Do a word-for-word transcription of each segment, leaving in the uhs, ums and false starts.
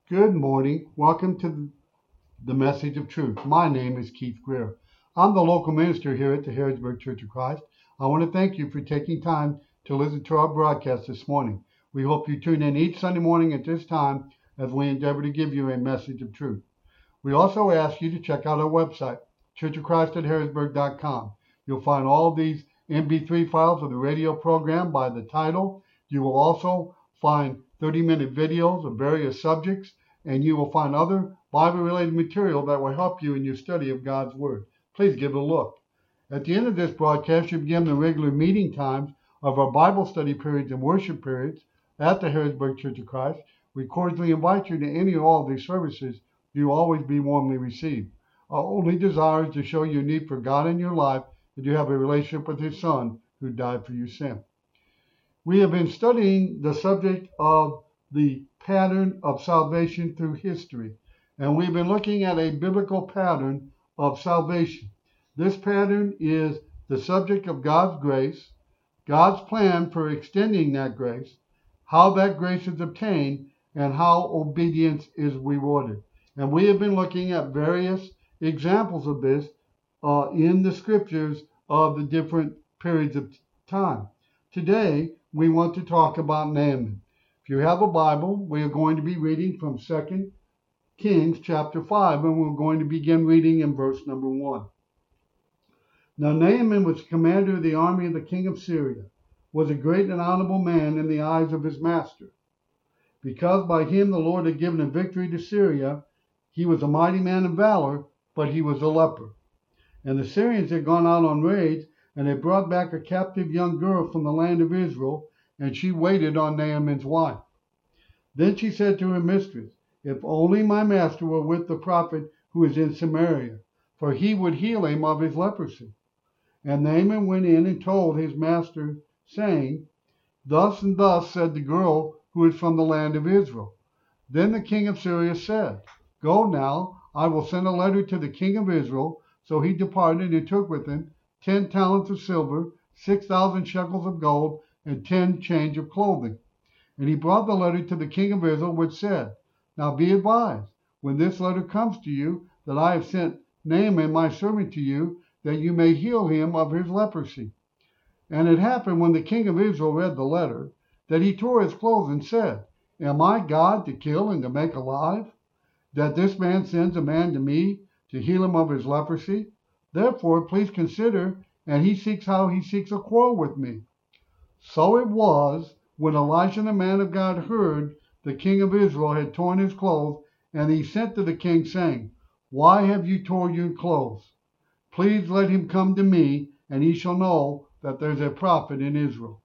Good morning. Welcome to the Message of Truth. My name is Keith Greer. I'm the local minister here at the Harrodsburg Church of Christ. I want to thank you for taking time to listen to our broadcast this morning. We hope you tune in each Sunday morning at this time as we endeavor to give you a message of truth. We also ask you to check out our website, church of christ at harrodsburg dot com. You'll find all these M P three files of the radio program by the title. You will also find thirty minute videos of various subjects, and you will find other Bible-related material that will help you in your study of God's Word. Please give it a look. At the end of this broadcast, you begin the regular meeting times of our Bible study periods and worship periods at the Harrodsburg Church of Christ. We cordially invite you to any or all of these services. You will always be warmly received. Our only desire is to show your need for God in your life, that you have a relationship with His Son who died for your sin. We have been studying the subject of the pattern of salvation through history, and we've been looking at a biblical pattern of salvation. This pattern is the subject of God's grace, God's plan for extending that grace, how that grace is obtained, and how obedience is rewarded. And we have been looking at various examples of this uh, in the scriptures of the different periods of time. Today, we want to talk about Naaman. If you have a Bible, we are going to be reading from Second Kings chapter five, and we're going to begin reading in verse number one. Now Naaman was commander of the army of the king of Syria, was a great and honorable man in the eyes of his master. Because by him the Lord had given a victory to Syria, he was a mighty man of valor, but he was a leper. And the Syrians had gone out on raids, and they brought back a captive young girl from the land of Israel, and she waited on Naaman's wife. Then she said to her mistress, "If only my master were with the prophet who is in Samaria, for he would heal him of his leprosy." And Naaman went in and told his master, saying, "Thus and thus said the girl who is from the land of Israel." Then the king of Syria said, "Go now, I will send a letter to the king of Israel." So he departed and took with him ten talents of silver, six thousand shekels of gold, and ten change of clothing. And he brought the letter to the king of Israel, which said, "Now be advised, when this letter comes to you, that I have sent Naaman my servant to you, that you may heal him of his leprosy." And it happened, when the king of Israel read the letter, that he tore his clothes and said, "Am I God to kill and to make alive, that this man sends a man to me to heal him of his leprosy? Therefore, please consider, and he seeks how he seeks a quarrel with me." So it was, when Elisha the man of God heard the king of Israel had torn his clothes, and he sent to the king, saying, "Why have you torn your clothes? Please let him come to me, and he shall know that there's a prophet in Israel."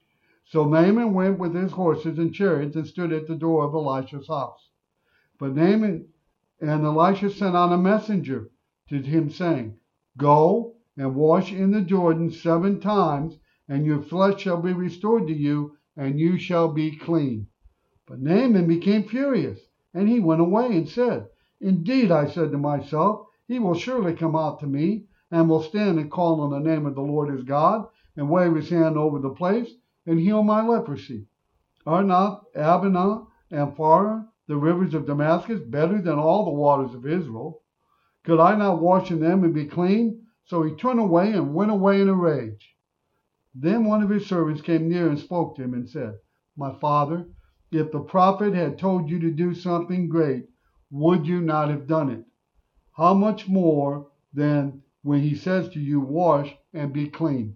So Naaman went with his horses and chariots and stood at the door of Elisha's house. But Naaman and Elisha sent on a messenger to him, saying, "Go and wash in the Jordan seven times, and your flesh shall be restored to you, and you shall be clean." But Naaman became furious, and he went away and said, "Indeed, I said to myself, he will surely come out to me, and will stand and call on the name of the Lord his God, and wave his hand over the place, and heal my leprosy. Are not Abana and Pharpar, the rivers of Damascus, better than all the waters of Israel? Could I not wash in them and be clean?" So he turned away and went away in a rage. Then one of his servants came near and spoke to him and said, "My father, if the prophet had told you to do something great, would you not have done it? How much more then when he says to you, 'Wash and be clean'?"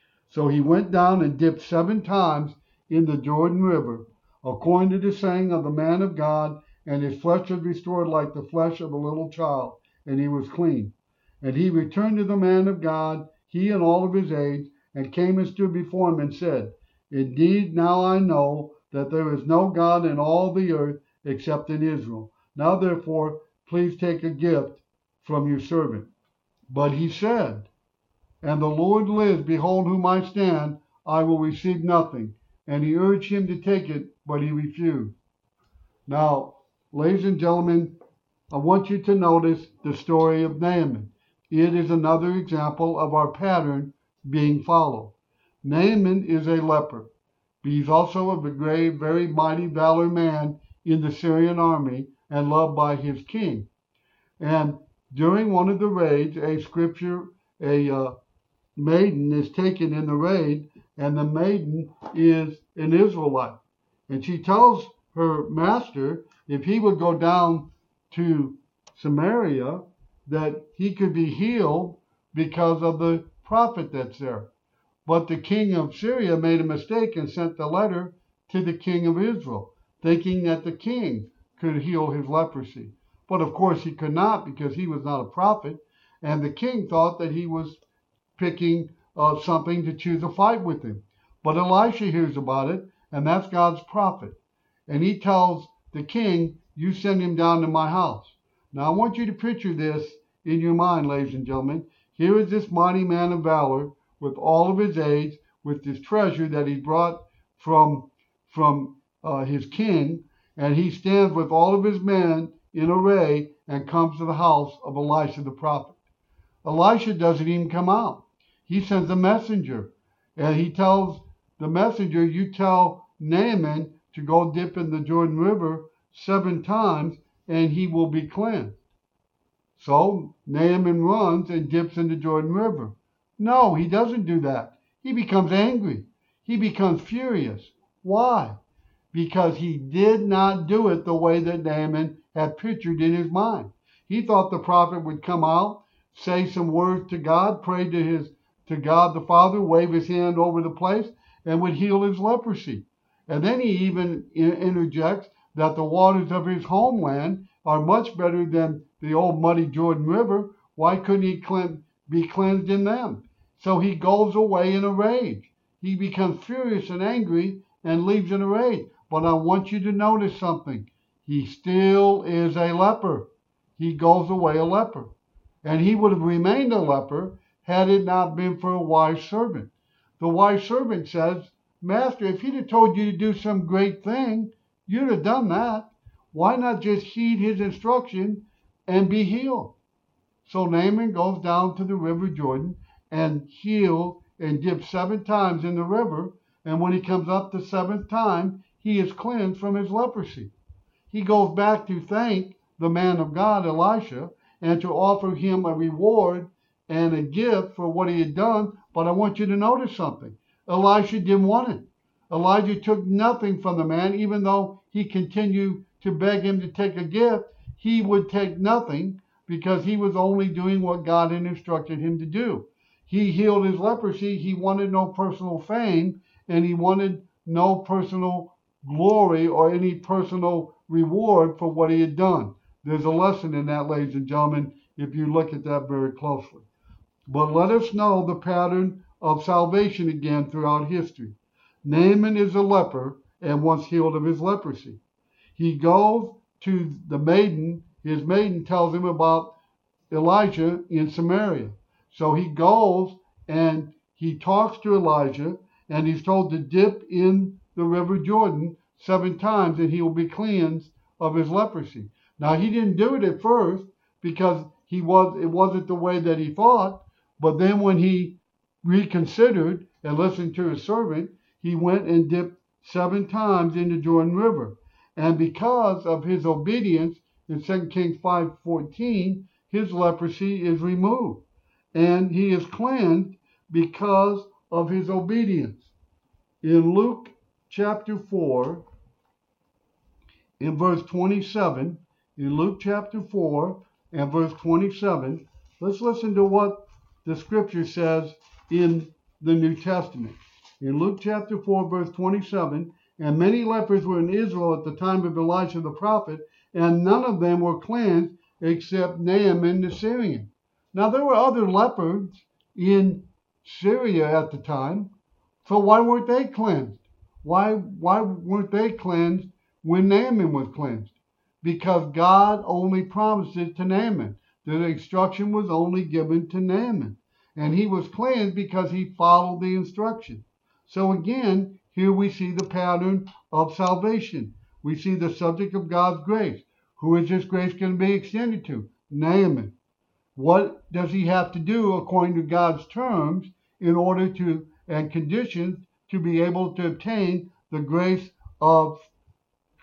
So he went down and dipped seven times in the Jordan River, according to the saying of the man of God, and his flesh was restored like the flesh of a little child, and he was clean. And he returned to the man of God, he and all of his aides, and came and stood before him and said, "Indeed, now I know that there is no God in all the earth except in Israel. Now therefore, please take a gift from your servant." But he said, "And the Lord lives, behold whom I stand, I will receive nothing." And he urged him to take it, but he refused. Now, ladies and gentlemen, I want you to notice the story of Naaman. It is another example of our pattern being followed. Naaman is a leper, but he's also a great, very mighty valor man in the Syrian army and loved by his king. And during one of the raids, a scripture, a uh, maiden is taken in the raid, and the maiden is an Israelite. And she tells her master if he would go down to Samaria, that he could be healed because of the prophet that's there. But the king of Syria made a mistake and sent the letter to the king of Israel, thinking that the king could heal his leprosy. But of course he could not, because he was not a prophet, and the king thought that he was picking uh, something to choose a fight with him. But Elisha hears about it, and that's God's prophet. And he tells the king, you send him down to my house. Now I want you to picture this in your mind, ladies and gentlemen. Here is this mighty man of valor with all of his aides, with this treasure that he brought from, from uh, his king, and he stands with all of his men in array and comes to the house of Elisha the prophet. Elisha doesn't even come out. He sends a messenger, and he tells the messenger, you tell Naaman to go dip in the Jordan River seven times, and he will be cleansed. So Naaman runs and dips in the Jordan River. No, he doesn't do that. He becomes angry. He becomes furious. Why? Because he did not do it the way that Naaman had pictured in his mind. He thought the prophet would come out, say some words to God, pray to his to God the Father, wave his hand over the place, and would heal his leprosy. And then he even interjects that the waters of his homeland are much better than the old muddy Jordan River. Why couldn't he clean, be cleansed in them? So he goes away in a rage. He becomes furious and angry and leaves in a rage. But I want you to notice something. He still is a leper. He goes away a leper. And he would have remained a leper had it not been for a wise servant. The wise servant says, Master, if he'd have told you to do some great thing, you'd have done that. Why not just heed his instruction and be healed? So Naaman goes down to the river Jordan and heals and dips seven times in the river. And when he comes up the seventh time, he is cleansed from his leprosy. He goes back to thank the man of God, Elisha, and to offer him a reward and a gift for what he had done. But I want you to notice something. Elisha didn't want it. Elijah took nothing from the man, even though he continued to beg him to take a gift. He would take nothing because he was only doing what God had instructed him to do. He healed his leprosy. He wanted no personal fame, and he wanted no personal glory or any personal reward for what he had done. There's a lesson in that, ladies and gentlemen, if you look at that very closely. But let us know the pattern of salvation again throughout history. Naaman is a leper and once healed of his leprosy. He goes to the maiden. His maiden tells him about Elijah in Samaria. So he goes and he talks to Elijah, and he's told to dip in the river Jordan seven times and he will be cleansed of his leprosy. Now, he didn't do it at first because he was it wasn't the way that he thought, but then when he reconsidered and listened to his servant, he went and dipped seven times in the Jordan River. And because of his obedience, in Second Kings five fourteen, his leprosy is removed. And he is cleansed because of his obedience. In Luke chapter four, in verse twenty-seven, in Luke chapter four and verse twenty-seven, let's listen to what the scripture says in the New Testament. In Luke chapter four, verse twenty-seven, and many lepers were in Israel at the time of Elisha the prophet, and none of them were cleansed except Naaman the Syrian. Now, there were other lepers in Syria at the time, so why weren't they cleansed? Why, why weren't they cleansed when Naaman was cleansed? Because God only promised it to Naaman. The instruction was only given to Naaman. And he was cleansed because he followed the instruction. So again, here we see the pattern of salvation. We see the subject of God's grace. Who is this grace going to be extended to? Naaman. What does he have to do according to God's terms in order to, and conditions, to be able to obtain the grace of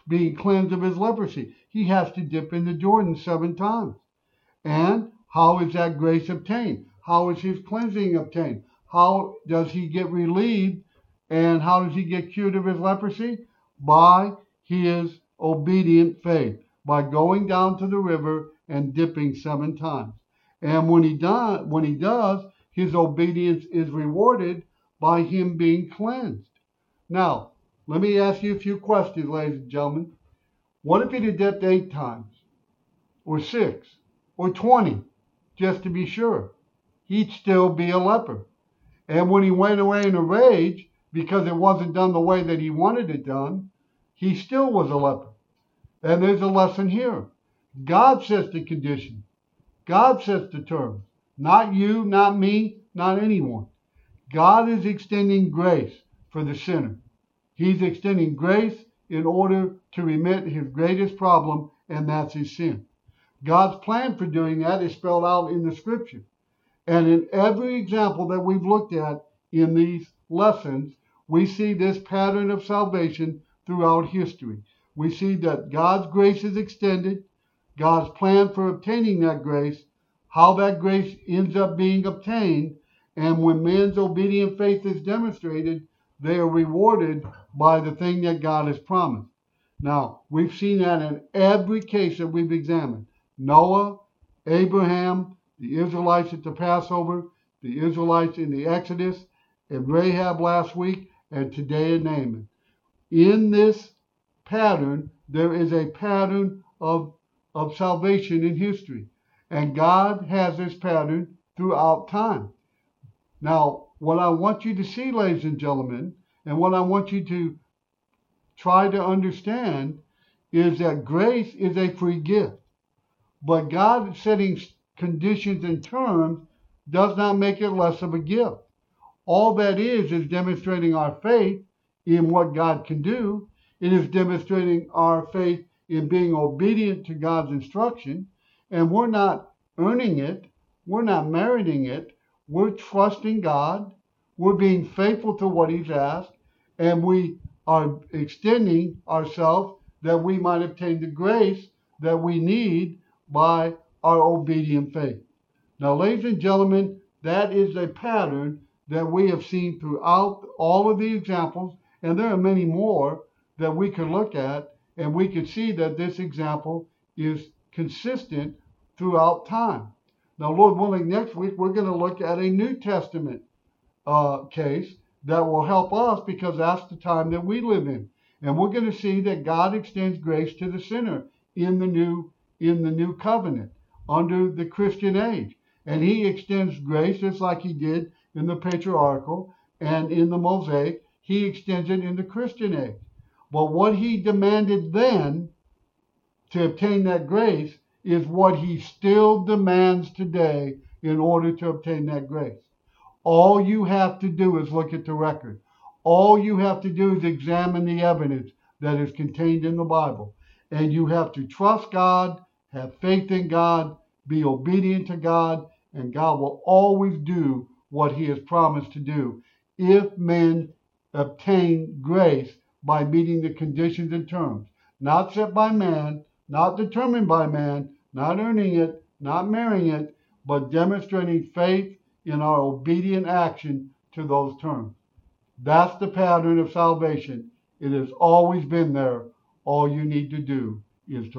being cleansed of his leprosy? He has to dip in the Jordan seven times. And how is that grace obtained? How is his cleansing obtained? How does he get relieved? And how does he get cured of his leprosy? By his obedient faith, by going down to the river and dipping seven times. And when he does, when he does, his obedience is rewarded by him being cleansed. Now, let me ask you a few questions, ladies and gentlemen. What if he'd have dipped eight times, or six, or twenty, just to be sure? He'd still be a leper. And when he went away in a rage, because it wasn't done the way that he wanted it done, he still was a leper. And there's a lesson here. God sets the condition. God sets the terms. Not you, not me, not anyone. God is extending grace for the sinner. He's extending grace in order to remit his greatest problem, and that's his sin. God's plan for doing that is spelled out in the scripture. And in every example that we've looked at in these lessons, we see this pattern of salvation throughout history. We see that God's grace is extended, God's plan for obtaining that grace, how that grace ends up being obtained, and when man's obedient faith is demonstrated, they are rewarded by the thing that God has promised. Now, we've seen that in every case that we've examined. Noah, Abraham, the Israelites at the Passover, the Israelites in the Exodus, and Rahab last week, and today in Naaman. In this pattern, there is a pattern of, of salvation in history. And God has this pattern throughout time. Now, what I want you to see, ladies and gentlemen, and what I want you to try to understand is that grace is a free gift. But God setting conditions and terms does not make it less of a gift. All that is is demonstrating our faith in what God can do. It is demonstrating our faith in being obedient to God's instruction. And we're not earning it. We're not meriting it. We're trusting God. We're being faithful to what he's asked. And we are extending ourselves that we might obtain the grace that we need by our obedient faith. Now, ladies and gentlemen, that is a pattern that we have seen throughout all of the examples, and there are many more that we could look at, and we could see that this example is consistent throughout time. Now, Lord willing, next week we're going to look at a New Testament uh, case that will help us because that's the time that we live in. And we're going to see that God extends grace to the sinner in the new in the new covenant under the Christian age. And he extends grace just like he did in the patriarchal and in the Mosaic. He extends it in the Christian age. But what he demanded then to obtain that grace is what he still demands today in order to obtain that grace. All you have to do is look at the record. All you have to do is examine the evidence that is contained in the Bible. And you have to trust God, have faith in God, be obedient to God, and God will always do what he has promised to do if men obtain grace by meeting the conditions and terms, not set by man, not determined by man, not earning it, not marrying it, but demonstrating faith in our obedient action to those terms. That's the pattern of salvation. It has always been there. All you need to do is to